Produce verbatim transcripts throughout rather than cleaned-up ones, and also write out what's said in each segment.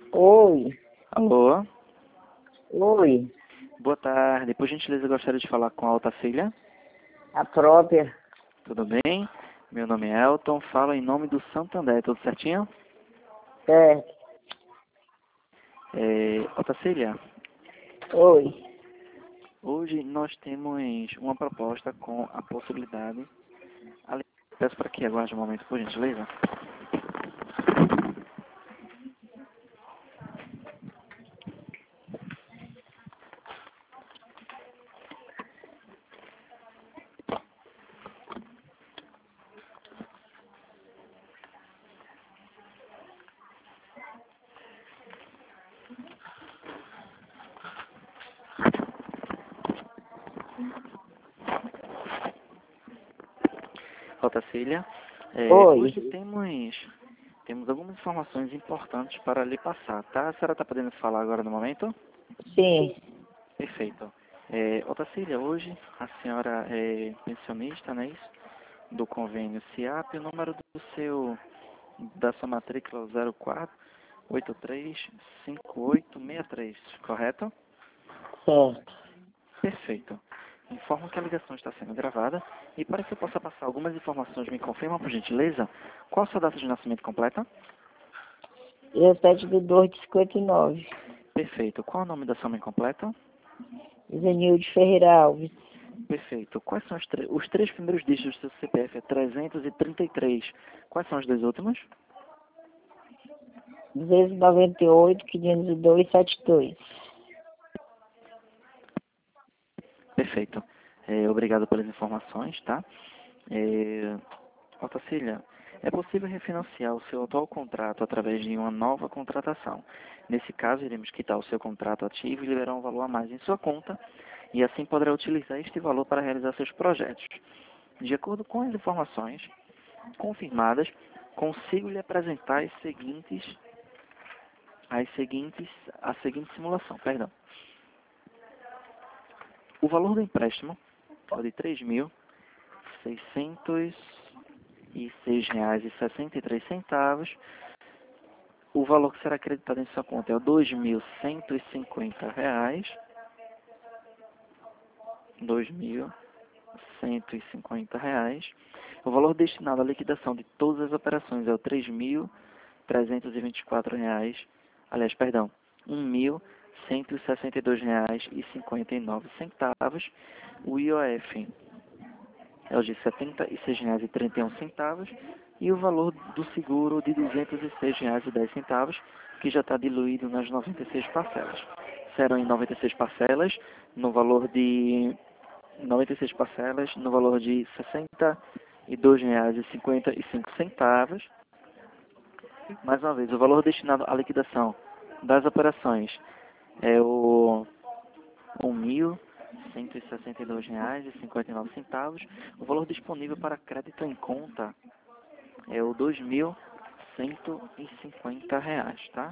Oi, Alô, oi, boa tarde. Por gentileza, eu gostaria de falar com a Otacília. a própria. Tudo bem? Meu nome é Elton, falo em nome do Santander, tudo certinho? Certo. É, Otacília, Oi. hoje nós temos uma proposta com a possibilidade... Ali- Peço para que aguarde um momento, por gentileza. Otacília, é, Oi. hoje temos, temos algumas informações importantes para lhe passar, tá? A senhora está podendo falar agora no momento? Sim, Perfeito. É, Otacília, hoje a senhora é pensionista, não é isso? Do convênio SIAP, o número do seu, da sua matrícula é zero quatro oito três cinco oito seis três, correto? certo. Perfeito. Informo que a ligação está sendo gravada e para que eu possa passar algumas informações, me confirma, por gentileza, qual a sua data de nascimento completa? dezessete de dois de cinquenta e nove. Perfeito. Qual é o nome da sua mãe completa? Zenilde Ferreira Alves. Perfeito. Quais são os, os três primeiros dígitos do seu C P F? É trezentos e trinta e três. Quais são os dois últimos? duzentos e noventa e oito, quinhentos e dois, setenta e dois. Perfeito. É, obrigado pelas informações, tá? É, Otacília, é possível refinanciar o seu atual contrato através de uma nova contratação. Nesse caso, iremos quitar o seu contrato ativo e liberar um valor a mais em sua conta, e assim poderá utilizar este valor para realizar seus projetos. De acordo com as informações confirmadas, consigo lhe apresentar as seguintes, as seguintes, a seguinte simulação, perdão. O valor do empréstimo é de três mil seiscentos e seis reais e sessenta e três centavos. O valor que será acreditado em sua conta é o dois mil cento e cinquenta reais. dois mil cento e cinquenta reais. O valor destinado à liquidação de todas as operações é o três mil trezentos e vinte e quatro reais. Aliás, perdão, um mil cento e sessenta e dois reais e cinquenta e nove centavos. O I O F é o de setenta e seis reais e trinta e um centavos e o valor do seguro de duzentos e seis reais e dez centavos, que já está diluído nas noventa e seis parcelas. Serão em noventa e seis parcelas, no valor de noventa e seis parcelas, no valor de sessenta e dois reais e cinquenta e cinco centavos. Mais uma vez, o valor destinado à liquidação das operações é o um mil cento e sessenta e dois reais e cinquenta e nove centavos. O valor disponível para crédito em conta é o dois mil cento e cinquenta reais, tá?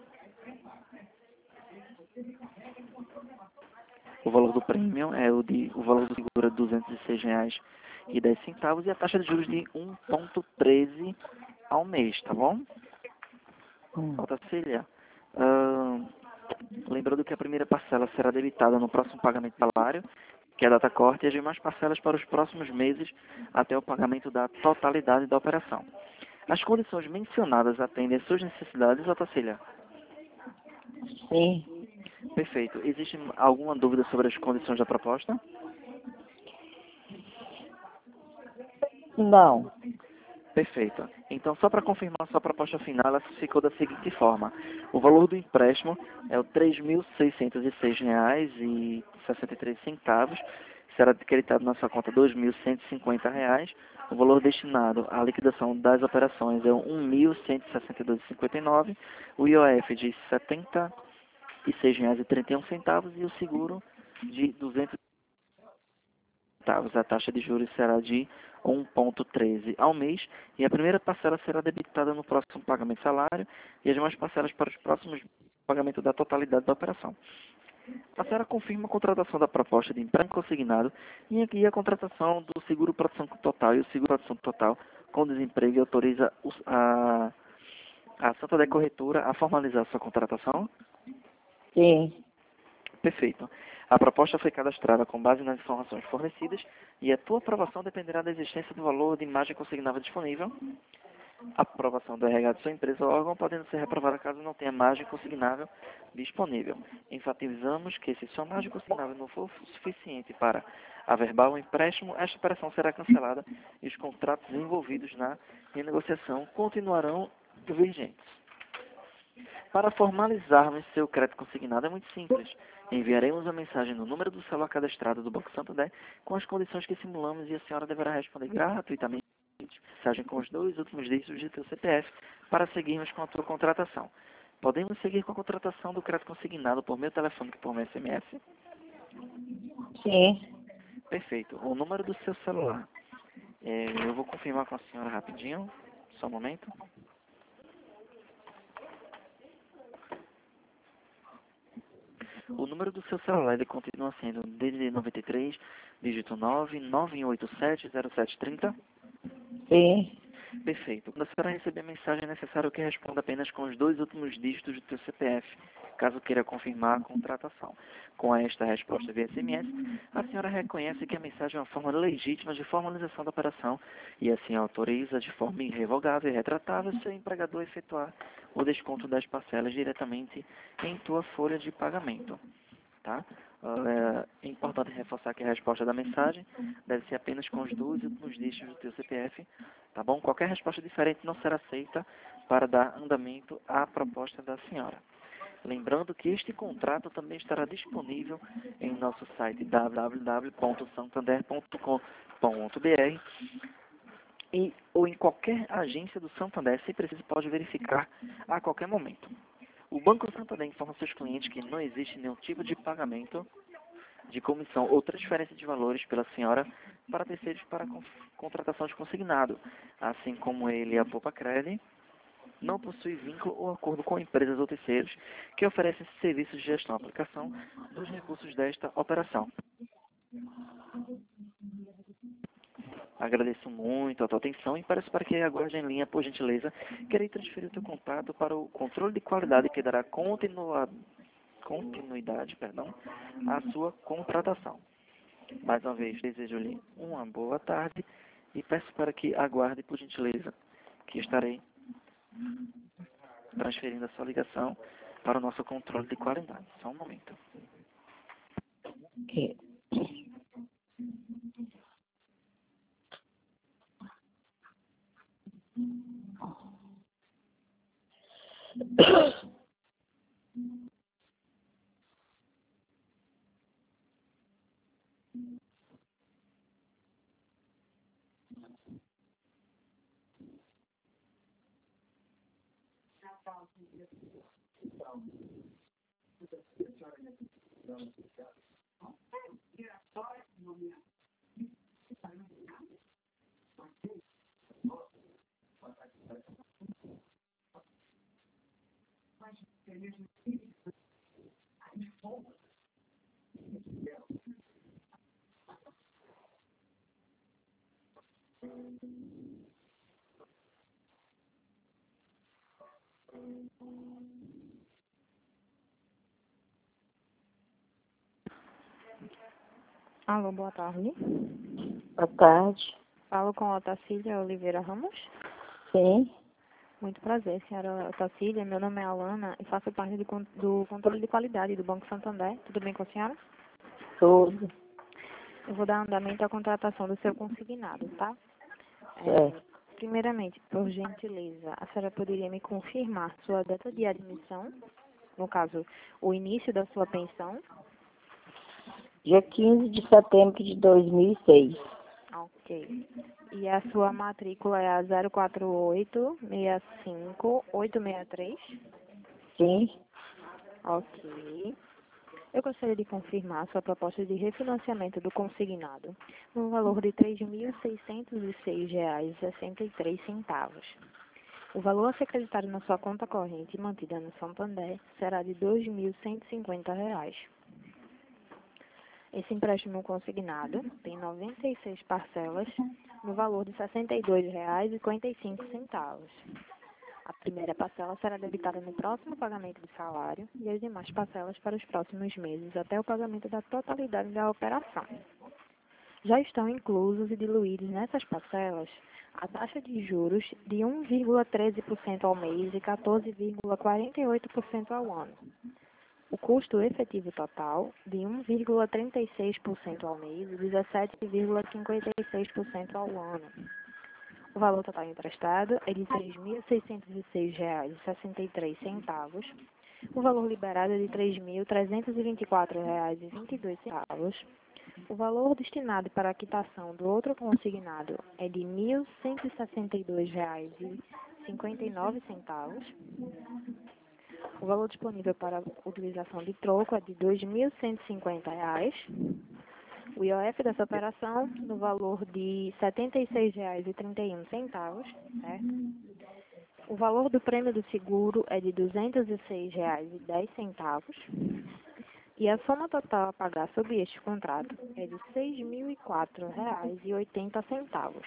O valor do prêmio é o de o valor do seguro é duzentos e seis reais e dez centavos e a taxa de juros de um vírgula treze ao mês, tá bom? Hum. Otacília, ahn, lembrando que a primeira parcela será debitada no próximo pagamento salário, que é a data corte, e as demais parcelas para os próximos meses até o pagamento da totalidade da operação. As condições mencionadas atendem às suas necessidades, Otacília? Sim. Perfeito. Existe alguma dúvida sobre as condições da proposta? Não. Perfeito. Então, só para confirmar sua proposta final, ela ficou da seguinte forma. O valor do empréstimo é o três mil seiscentos e seis reais e sessenta e três centavos. Será acreditado na sua conta dois mil cento e cinquenta reais. O valor destinado à liquidação das operações é um mil cento e sessenta e dois reais e cinquenta e nove centavos. O I O F de setenta e seis reais e trinta e um centavos e o seguro de duzentos centavos. A taxa de juros será de um vírgula treze ao mês e a primeira parcela será debitada no próximo pagamento de salário e as demais parcelas para os próximos pagamentos da totalidade da operação. A senhora confirma a contratação da proposta de empréstimo consignado e aqui a contratação do seguro produção total e o seguro produção total com desemprego e autoriza os- a, a Santander Corretora a formalizar sua contratação? Sim. Perfeito. A proposta foi cadastrada com base nas informações fornecidas e a tua aprovação dependerá da existência do valor de imagem consignável disponível. A aprovação do R H de sua empresa ou órgão podendo ser reprovada caso não tenha margem consignável disponível. Enfatizamos que se sua margem consignável não for suficiente para averbar o empréstimo, esta operação será cancelada e os contratos envolvidos na renegociação continuarão vigentes. Para formalizarmos seu crédito consignado é muito simples. Enviaremos a mensagem no número do celular cadastrado do Banco Santander com as condições que simulamos e a senhora deverá responder gratuitamente mensagem com os dois últimos dígitos de seu C P F para seguirmos com a tua contratação. Podemos seguir com a contratação do crédito consignado por meio telefônico e por meio S M S? Sim. Perfeito. O número do seu celular. É, eu vou confirmar com a senhora rapidinho. Só um momento. O número do seu celular ele continua sendo D D D noventa e três, dígito nove, nove um oito sete, zero sete três zero. Sim. Perfeito. Quando a senhora receber a mensagem, é necessário que responda apenas com os dois últimos dígitos do seu C P F, caso queira confirmar a contratação. Com esta resposta via S M S, a senhora reconhece que a mensagem é uma forma legítima de formalização da operação e assim autoriza de forma irrevogável e retratável seu empregador a efetuar o desconto das parcelas diretamente em tua folha de pagamento. Tá? É importante reforçar que a resposta da mensagem deve ser apenas com os dois últimos dígitos do teu C P F, tá bom? Qualquer resposta diferente não será aceita para dar andamento à proposta da senhora. Lembrando que este contrato também estará disponível em nosso site w w w ponto santander ponto com ponto b r e ou em qualquer agência do Santander, se precisa, pode verificar a qualquer momento. O Banco Santander informa seus clientes que não existe nenhum tipo de pagamento de comissão ou transferência de valores pela senhora para terceiros para contratação de consignado, assim como ele e a Poupa Credit não possui vínculo ou acordo com empresas ou terceiros que oferecem serviços de gestão e aplicação dos recursos desta operação. Agradeço muito a tua atenção e peço para que aguarde em linha, por gentileza. Querei transferir o teu contato para o controle de qualidade que dará continua, continuidade perdão, à sua contratação. Mais uma vez, desejo-lhe uma boa tarde e peço para que aguarde, por gentileza, que estarei transferindo a sua ligação para o nosso controle de qualidade. Só um momento. Ok. Alô, boa tarde. Boa tarde. Falo com a Otacília Oliveira Ramos. Sim. Muito prazer, senhora Otacília. Meu nome é Alana e faço parte do, con- do controle de qualidade do Banco Santander. Tudo bem com a senhora? Tudo. Eu vou dar andamento à contratação do seu consignado, tá? É, Certo. primeiramente, por gentileza, a senhora poderia me confirmar sua data de admissão? No caso, o início da sua pensão? Dia quinze de setembro de dois mil e seis. Ok. E a sua matrícula é a zero quatro oito, seis cinco, oito seis três? Sim. Ok. Eu gostaria de confirmar sua proposta de refinanciamento do consignado no valor de três mil seiscentos e seis reais e sessenta e três centavos. O valor a ser acreditado na sua conta corrente e mantida no Santander será de dois mil cento e cinquenta reais. Esse empréstimo consignado tem noventa e seis parcelas no valor de sessenta e dois reais e cinquenta e cinco centavos. A primeira parcela será debitada no próximo pagamento do salário e as demais parcelas para os próximos meses, até o pagamento da totalidade da operação. Já estão inclusos e diluídos nessas parcelas a taxa de juros de um vírgula treze por cento ao mês e quatorze vírgula quarenta e oito por cento ao ano. O custo efetivo total de um vírgula trinta e seis por cento ao mês e dezessete vírgula cinquenta e seis por cento ao ano. O valor total emprestado é de três mil seiscentos e seis reais e sessenta e três centavos. O valor liberado é de três mil trezentos e vinte e quatro reais e vinte e dois centavos. O valor destinado para a quitação do outro consignado é de mil cento e sessenta e dois reais e cinquenta e nove centavos. O valor disponível para a utilização de troco é de dois mil cento e cinquenta reais. O I O F dessa operação no valor de setenta e seis reais e trinta e um centavos, certo? O valor do prêmio do seguro é de duzentos e seis reais e dez centavos. E a soma total a pagar sob este contrato é de seis mil e quatro reais e oitenta centavos.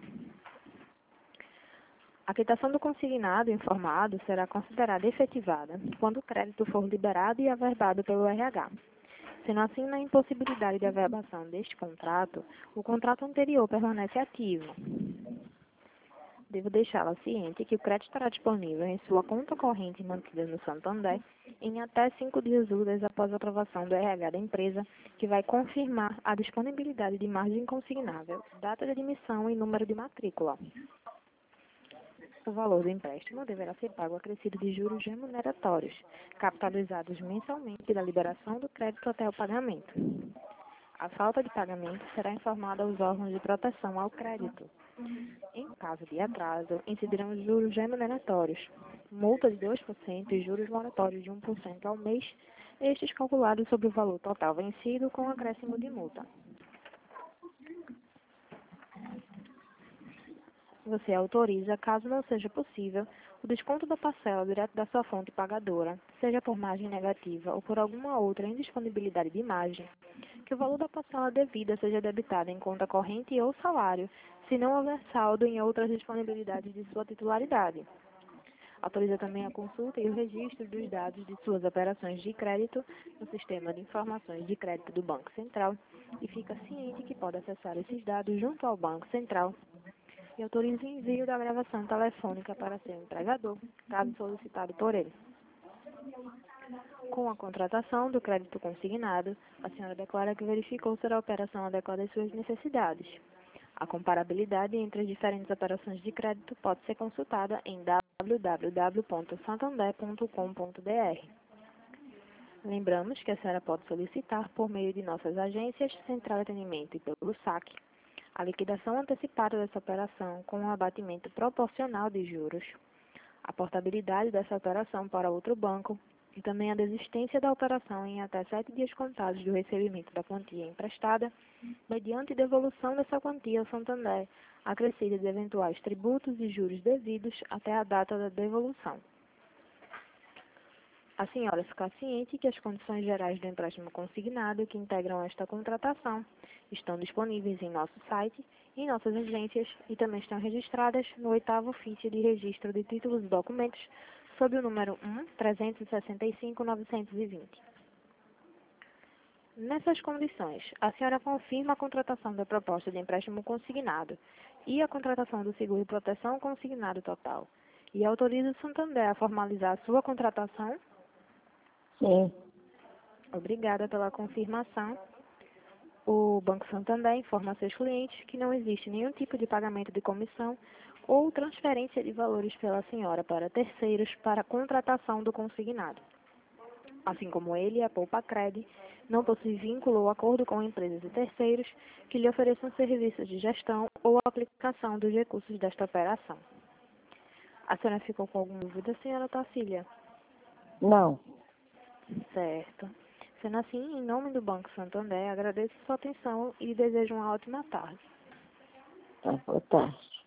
A quitação do consignado informado será considerada efetivada quando o crédito for liberado e averbado pelo R H. Sendo assim, na impossibilidade de averbação deste contrato, o contrato anterior permanece ativo. Devo deixá-la ciente que o crédito estará disponível em sua conta corrente mantida no Santander em até cinco dias úteis após a aprovação do R H da empresa, que vai confirmar a disponibilidade de margem consignável, data de admissão e número de matrícula. O valor do empréstimo deverá ser pago acrescido de juros remuneratórios, capitalizados mensalmente da liberação do crédito até o pagamento. A falta de pagamento será informada aos órgãos de proteção ao crédito. Em caso de atraso, incidirão juros remuneratórios, multa de dois por cento e juros moratórios de um por cento ao mês, estes calculados sobre o valor total vencido com acréscimo de multa. Você autoriza, caso não seja possível, o desconto da parcela direto da sua fonte pagadora, seja por margem negativa ou por alguma outra indisponibilidade de margem, que o valor da parcela devida seja debitado em conta corrente ou salário, se não houver saldo em outras disponibilidades de sua titularidade. Autoriza também a consulta e o registro dos dados de suas operações de crédito no Sistema de Informações de Crédito do Banco Central e fica ciente que pode acessar esses dados junto ao Banco Central. E autoriza o envio da gravação telefônica para seu empregador, caso solicitado por ele. Com a contratação do crédito consignado, a senhora declara que verificou se a operação adequada às suas necessidades. A comparabilidade entre as diferentes operações de crédito pode ser consultada em w w w ponto santander ponto com ponto b r. Lembramos que a senhora pode solicitar, por meio de nossas agências, Central de Atendimento e pelo saque, a liquidação antecipada dessa operação com um abatimento proporcional de juros, a portabilidade dessa operação para outro banco e também a desistência da operação em até sete dias contados do recebimento da quantia emprestada, mediante devolução dessa quantia ao Santander, acrescida de eventuais tributos e juros devidos até a data da devolução. A senhora fica ciente que as condições gerais do empréstimo consignado que integram esta contratação estão disponíveis em nosso site, em nossas agências e também estão registradas no oitavo ofício de registro de títulos e documentos sob o número um, trezentos e sessenta e cinco, novecentos e vinte. Nessas condições, a senhora confirma a contratação da proposta de empréstimo consignado e a contratação do seguro de proteção consignado total e autoriza o Santander a formalizar a sua contratação? Sim. Obrigada pela confirmação. O Banco Santander informa a seus clientes que não existe nenhum tipo de pagamento de comissão ou transferência de valores pela senhora para terceiros para a contratação do consignado. Assim como ele, a Poupa-Cred não possui vínculo ou acordo com empresas e terceiros que lhe ofereçam serviços de gestão ou aplicação dos recursos desta operação. A senhora ficou com alguma dúvida, senhora Tacília? Não. Certo. Sendo assim, em nome do Banco Santander, agradeço sua atenção e desejo uma ótima tarde. Tá, boa tarde.